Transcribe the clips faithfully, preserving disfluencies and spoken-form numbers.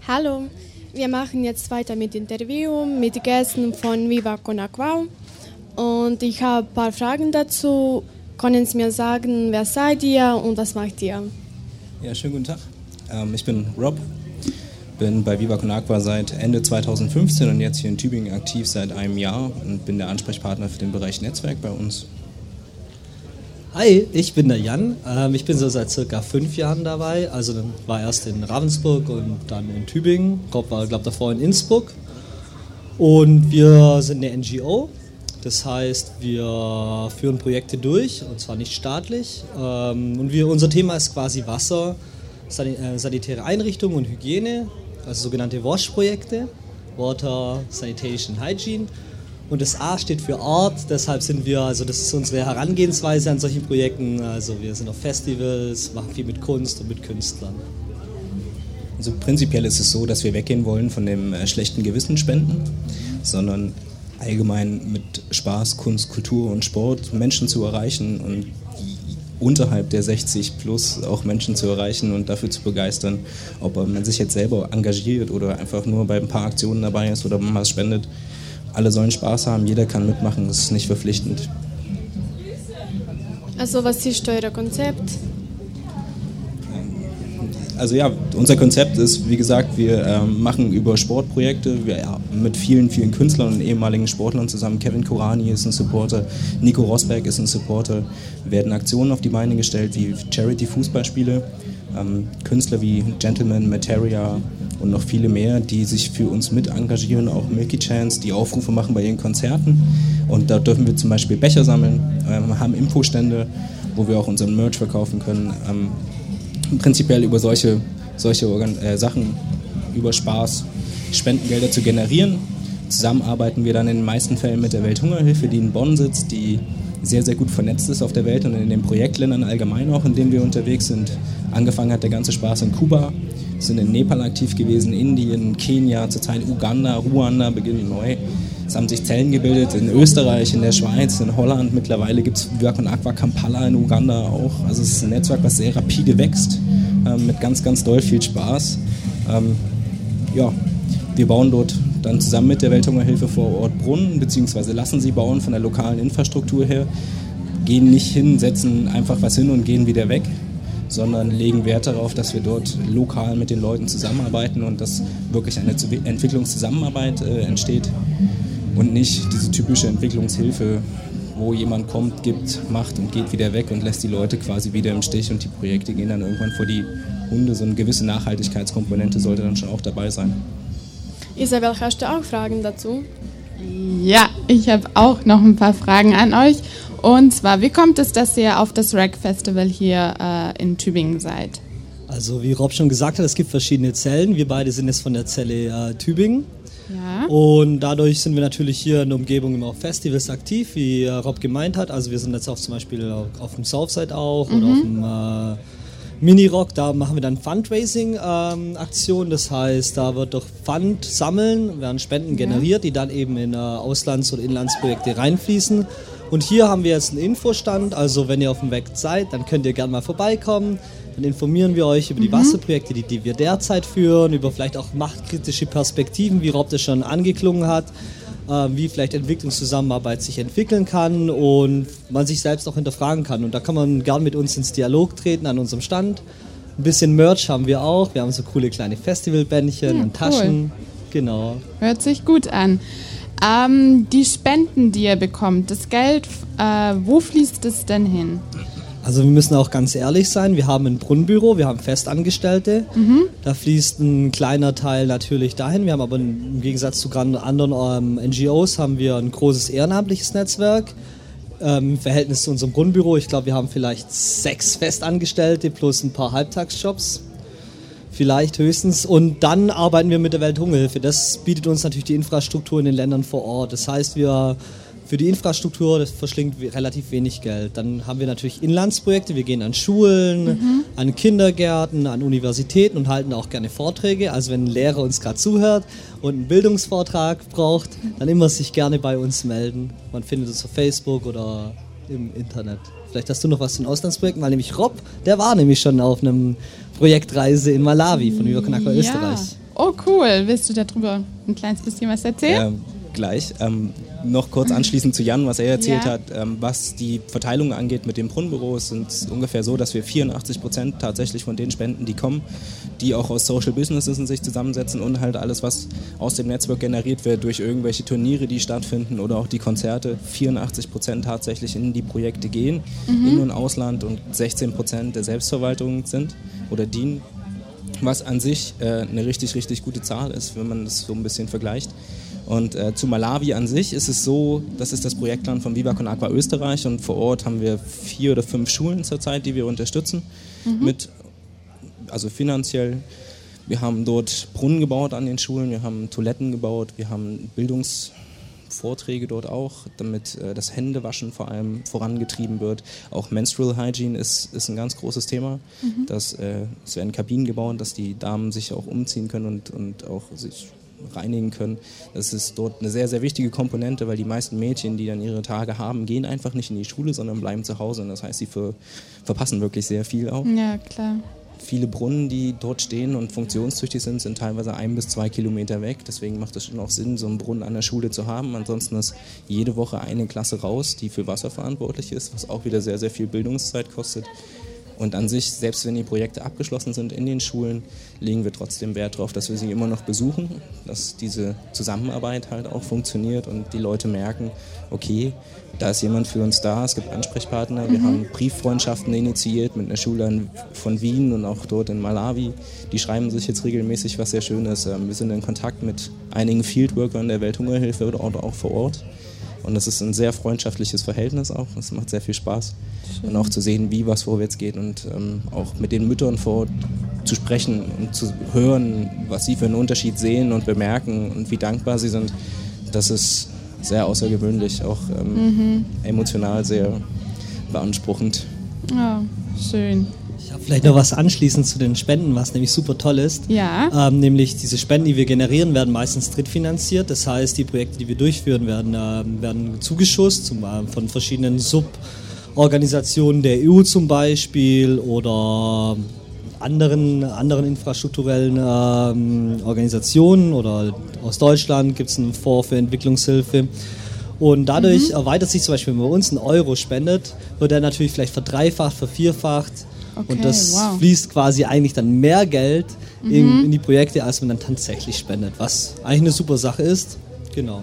Hallo, wir machen jetzt weiter mit Interview mit Gästen von Viva Con Agua und ich habe ein paar Fragen dazu. Können Sie mir sagen, wer seid ihr und was macht ihr? Ja, schönen guten Tag. Ähm, ich bin Rob, bin bei Viva Con Agua seit Ende zweitausendfünfzehn und jetzt hier in Tübingen aktiv seit einem Jahr und bin der Ansprechpartner für den Bereich Netzwerk bei uns. Hi, ich bin der Jan. Ähm, ich bin so seit circa fünf Jahren dabei. Also dann war erst in Ravensburg und dann in Tübingen. Rob war, glaube ich, davor in Innsbruck. Und wir sind eine N G O. Das heißt, wir führen Projekte durch, und zwar nicht staatlich. Ähm, und wir, unser Thema ist quasi Wasser, sanitäre Einrichtungen und Hygiene, also sogenannte WASH-Projekte, Water, Sanitation, Hygiene. Und das A steht für Art, deshalb sind wir, also das ist unsere Herangehensweise an solchen Projekten. Also wir sind auf Festivals, machen viel mit Kunst und mit Künstlern. Also prinzipiell ist es so, dass wir weggehen wollen von dem äh, schlechten Gewissen spenden, sondern allgemein mit Spaß, Kunst, Kultur und Sport Menschen zu erreichen und unterhalb der sechzig plus auch Menschen zu erreichen und dafür zu begeistern, ob man sich jetzt selber engagiert oder einfach nur bei ein paar Aktionen dabei ist oder man was spendet. Alle sollen Spaß haben, jeder kann mitmachen, das ist nicht verpflichtend. Also was ist euer Konzept? Also ja, unser Konzept ist, wie gesagt, wir ähm, machen über Sportprojekte wir, ja, mit vielen, vielen Künstlern und ehemaligen Sportlern zusammen. Kevin Korani ist ein Supporter, Nico Rosberg ist ein Supporter. Werden Aktionen auf die Beine gestellt wie Charity-Fußballspiele. Ähm, Künstler wie Gentleman, Materia und noch viele mehr, die sich für uns mit engagieren, auch Milky Chance, die Aufrufe machen bei ihren Konzerten. Und da dürfen wir zum Beispiel Becher sammeln, ähm, haben Infostände, wo wir auch unseren Merch verkaufen können. Ähm, prinzipiell über solche, solche Organ- äh, Sachen, über Spaß, Spendengelder zu generieren. Zusammen arbeiten wir dann in den meisten Fällen mit der Welthungerhilfe, die in Bonn sitzt, die sehr, sehr gut vernetzt ist auf der Welt und in den Projektländern allgemein auch, in denen wir unterwegs sind. Angefangen hat der ganze Spaß in Kuba, sind in Nepal aktiv gewesen, Indien, Kenia, zurzeit Uganda, Ruanda beginnen neu. Es haben sich Zellen gebildet in Österreich, in der Schweiz, in Holland. Mittlerweile gibt es Viva Con Agua Kampala in Uganda auch. Also es ist ein Netzwerk, was sehr rapide wächst, ähm, mit ganz, ganz doll viel Spaß. Ähm, ja, wir bauen dort dann zusammen mit der Welthungerhilfe vor Ort Brunnen, beziehungsweise lassen sie bauen von der lokalen Infrastruktur her, gehen nicht hin, setzen einfach was hin und gehen wieder weg, sondern legen Wert darauf, dass wir dort lokal mit den Leuten zusammenarbeiten und dass wirklich eine Entwicklungszusammenarbeit äh, entsteht und nicht diese typische Entwicklungshilfe, wo jemand kommt, gibt, macht und geht wieder weg und lässt die Leute quasi wieder im Stich und die Projekte gehen dann irgendwann vor die Hunde. So eine gewisse Nachhaltigkeitskomponente sollte dann schon auch dabei sein. Isabel, hast du auch Fragen dazu? Ja, ich habe auch noch ein paar Fragen an euch. Und zwar, wie kommt es, dass ihr auf das Rag Festival hier äh, in Tübingen seid? Also wie Rob schon gesagt hat, es gibt verschiedene Zellen. Wir beide sind jetzt von der Zelle äh, Tübingen. Ja. Und dadurch sind wir natürlich hier in der Umgebung immer auf Festivals aktiv, wie äh, Rob gemeint hat. Also wir sind jetzt auch zum Beispiel auf, auf dem Southside auch, mhm, oder auf dem äh, Mini-Rock, da machen wir dann Fundraising-Aktionen, ähm, das heißt, da wird durch Fund sammeln, werden Spenden generiert, die dann eben in äh, Auslands- oder Inlandsprojekte reinfließen. Und hier haben wir jetzt einen Infostand, also wenn ihr auf dem Weg seid, dann könnt ihr gerne mal vorbeikommen. Dann informieren wir euch über die mhm. Wasserprojekte, die, die wir derzeit führen, über vielleicht auch machtkritische Perspektiven, wie Rob das schon angeklungen hat, äh, wie vielleicht Entwicklungszusammenarbeit sich entwickeln kann und man sich selbst auch hinterfragen kann. Und da kann man gern mit uns ins Dialog treten an unserem Stand. Ein bisschen Merch haben wir auch, wir haben so coole kleine Festivalbändchen ja, und Taschen. Cool. Genau. Hört sich gut an. Ähm, die Spenden, die ihr bekommt, das Geld, äh, wo fließt es denn hin? Also wir müssen auch ganz ehrlich sein, wir haben ein Brunnenbüro, wir haben Festangestellte, mhm. da fließt ein kleiner Teil natürlich dahin, wir haben aber im Gegensatz zu anderen ähm, N G Os haben wir ein großes ehrenamtliches Netzwerk, ähm, im Verhältnis zu unserem Brunnenbüro, ich glaube wir haben vielleicht sechs Festangestellte plus ein paar Halbtagsjobs. Vielleicht höchstens. Und dann arbeiten wir mit der Welthungerhilfe. Das bietet uns natürlich die Infrastruktur in den Ländern vor Ort. Das heißt, wir für die Infrastruktur, das verschlingt relativ wenig Geld. Dann haben wir natürlich Inlandsprojekte. Wir gehen an Schulen, mhm. an Kindergärten, an Universitäten und halten auch gerne Vorträge. Also wenn ein Lehrer uns gerade zuhört und einen Bildungsvortrag braucht, dann immer sich gerne bei uns melden. Man findet uns auf Facebook oder im Internet. Vielleicht hast du noch was zu den Auslandsprojekten, weil nämlich Rob, der war nämlich schon auf einem Projektreise in Malawi von Viva Con Agua ja. Österreich. Oh cool, willst du darüber ein kleines bisschen was erzählen? Ähm, gleich. Ähm, noch kurz anschließend zu Jan, was er erzählt Ja. hat. Ähm, was die Verteilung angeht mit den Brunnenbüros, sind es ungefähr so, dass wir vierundachtzig Prozent tatsächlich von den Spenden, die kommen, die auch aus Social Businesses in sich zusammensetzen und halt alles, was aus dem Netzwerk generiert wird durch irgendwelche Turniere, die stattfinden oder auch die Konzerte, vierundachtzig Prozent tatsächlich in die Projekte gehen, mhm. In- und Ausland, und sechzehn Prozent der Selbstverwaltung sind oder dienen. Was an sich äh, eine richtig, richtig gute Zahl ist, wenn man das so ein bisschen vergleicht. Und äh, zu Malawi an sich ist es so, das ist das Projektland von Viva Con Agua Österreich, und vor Ort haben wir vier oder fünf Schulen zurzeit, die wir unterstützen, mhm. mit, also finanziell. Wir haben dort Brunnen gebaut an den Schulen, wir haben Toiletten gebaut, wir haben Bildungsvorträge dort auch, damit äh, das Händewaschen vor allem vorangetrieben wird. Auch Menstrual Hygiene ist, ist ein ganz großes Thema. Mhm. Dass, äh, es werden Kabinen gebaut, dass die Damen sich auch umziehen können und, und auch sich reinigen können. Das ist dort eine sehr, sehr wichtige Komponente, weil die meisten Mädchen, die dann ihre Tage haben, gehen einfach nicht in die Schule, sondern bleiben zu Hause. Und das heißt, sie ver- verpassen wirklich sehr viel auch. Ja, klar. Viele Brunnen, die dort stehen und funktionstüchtig sind, sind teilweise ein bis zwei Kilometer weg. Deswegen macht es schon auch Sinn, so einen Brunnen an der Schule zu haben. Ansonsten ist jede Woche eine Klasse raus, die für Wasser verantwortlich ist, was auch wieder sehr, sehr viel Bildungszeit kostet. Und an sich, selbst wenn die Projekte abgeschlossen sind in den Schulen, legen wir trotzdem Wert darauf, dass wir sie immer noch besuchen, dass diese Zusammenarbeit halt auch funktioniert und die Leute merken, okay, da ist jemand für uns da, es gibt Ansprechpartner. Mhm. Wir haben Brieffreundschaften initiiert mit einer Schule von Wien und auch dort in Malawi. Die schreiben sich jetzt regelmäßig, was sehr schön ist. Wir sind in Kontakt mit einigen Fieldworkern der Welthungerhilfe oder auch vor Ort. Und das ist ein sehr freundschaftliches Verhältnis auch. Es macht sehr viel Spaß. Schön. Und auch zu sehen, wie was vorwärts geht und ähm, auch mit den Müttern vor Ort zu sprechen und zu hören, was sie für einen Unterschied sehen und bemerken und wie dankbar sie sind. Das ist sehr außergewöhnlich, auch ähm, mhm. emotional sehr beanspruchend. Ja, schön. Ich habe vielleicht noch was anschließend zu den Spenden, was nämlich super toll ist. Ja. Ähm, nämlich diese Spenden, die wir generieren, werden meistens drittfinanziert. Das heißt, die Projekte, die wir durchführen, werden, äh, werden zugeschusst zum, äh, von verschiedenen Suborganisationen der E U zum Beispiel oder anderen, anderen infrastrukturellen ähm, Organisationen, oder aus Deutschland gibt es einen Fonds für Entwicklungshilfe. Und dadurch mhm. erweitert sich zum Beispiel, wenn man uns einen Euro spendet, wird er natürlich vielleicht verdreifacht, vervierfacht. Okay, und das wow. fließt quasi eigentlich dann mehr Geld mhm. in, in die Projekte, als man dann tatsächlich spendet, was eigentlich eine super Sache ist. Genau.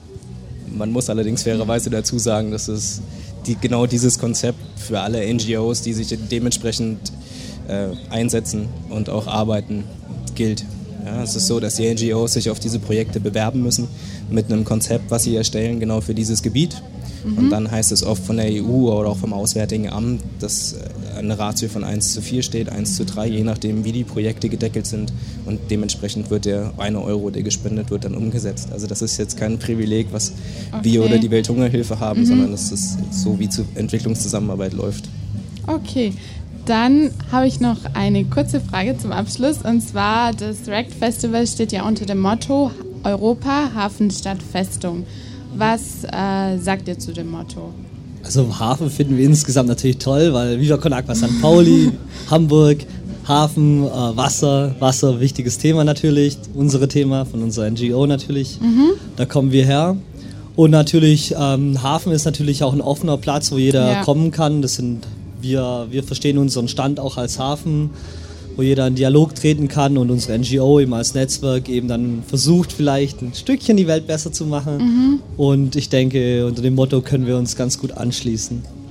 Man muss allerdings fairerweise dazu sagen, dass es die, genau dieses Konzept für alle N G Os, die sich dementsprechend äh, einsetzen und auch arbeiten, gilt. Ja, es ist so, dass die N G Os sich auf diese Projekte bewerben müssen mit einem Konzept, was sie erstellen, genau für dieses Gebiet. Mhm. Und dann heißt es oft von der E U oder auch vom Auswärtigen Amt, dass eine Ratio von eins zu vier steht, eins zu drei, je nachdem, wie die Projekte gedeckelt sind. Und dementsprechend wird der eine Euro, der gespendet wird, dann umgesetzt. Also das ist jetzt kein Privileg, was okay. wir oder die Welthungerhilfe haben, mhm. sondern das ist so, wie zur Entwicklungszusammenarbeit läuft. Okay. Dann habe ich noch eine kurze Frage zum Abschluss, und zwar das R E C Festival steht ja unter dem Motto Europa, Hafen, Stadt, Festung. Was äh, sagt ihr zu dem Motto? Also Hafen finden wir insgesamt natürlich toll, weil Viva Con Agua Sankt Pauli, Hamburg, Hafen, äh, Wasser, Wasser, wichtiges Thema natürlich, unser Thema von unserer N G O natürlich, mhm. da kommen wir her. Und natürlich, ähm, Hafen ist natürlich auch ein offener Platz, wo jeder ja. kommen kann. Das sind Wir, wir verstehen unseren Stand auch als Hafen, wo jeder in Dialog treten kann und unsere N G O eben als Netzwerk eben dann versucht, vielleicht ein Stückchen die Welt besser zu machen. Mhm. Und ich denke, unter dem Motto können wir uns ganz gut anschließen.